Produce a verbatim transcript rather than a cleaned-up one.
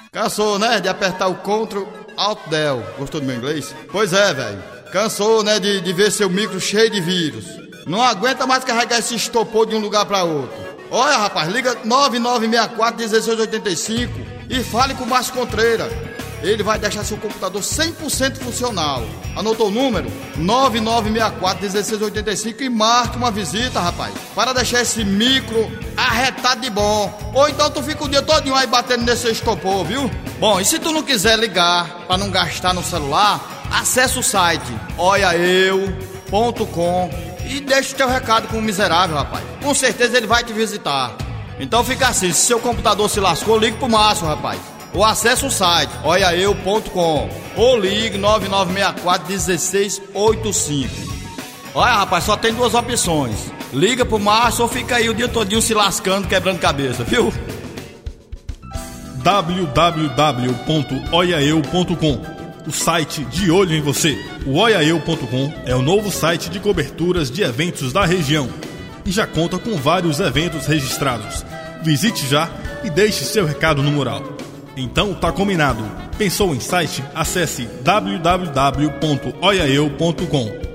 Cansou, né, de apertar o Ctrl Alt Del. Gostou do meu inglês? Pois é, velho. Cansou, né, de, de ver seu micro cheio de vírus. Não aguenta mais carregar esse estopor de um lugar para outro. Olha, rapaz, liga nove nove seis quatro um seis oito cinco e fale com o Márcio Contreira. Ele vai deixar seu computador cem por cento funcional. Anotou o número? nove nove seis quatro um seis oito cinco e marque uma visita, rapaz, para deixar esse micro arretado de bom. Ou então tu fica o dia todinho aí batendo nesse estopor, viu? Bom, e se tu não quiser ligar para não gastar no celular, acessa o site olha eu ponto com e deixa o teu recado com o miserável, rapaz. Com certeza ele vai te visitar. Então fica assim, se seu computador se lascou, ligue pro Márcio, rapaz. Ou acesse o site olha eu ponto com ou ligue nove nove seis quatro um seis oito cinco. Olha, rapaz, só tem duas opções. Liga pro Márcio ou fica aí o dia todinho se lascando, quebrando cabeça, viu? w w w ponto olha eu ponto com, o site de olho em você. O olha eu ponto com é o novo site de coberturas de eventos da região e já conta com vários eventos registrados. Visite já e deixe seu recado no mural. Então tá combinado. Pensou em site? Acesse w w w ponto olha eu ponto com.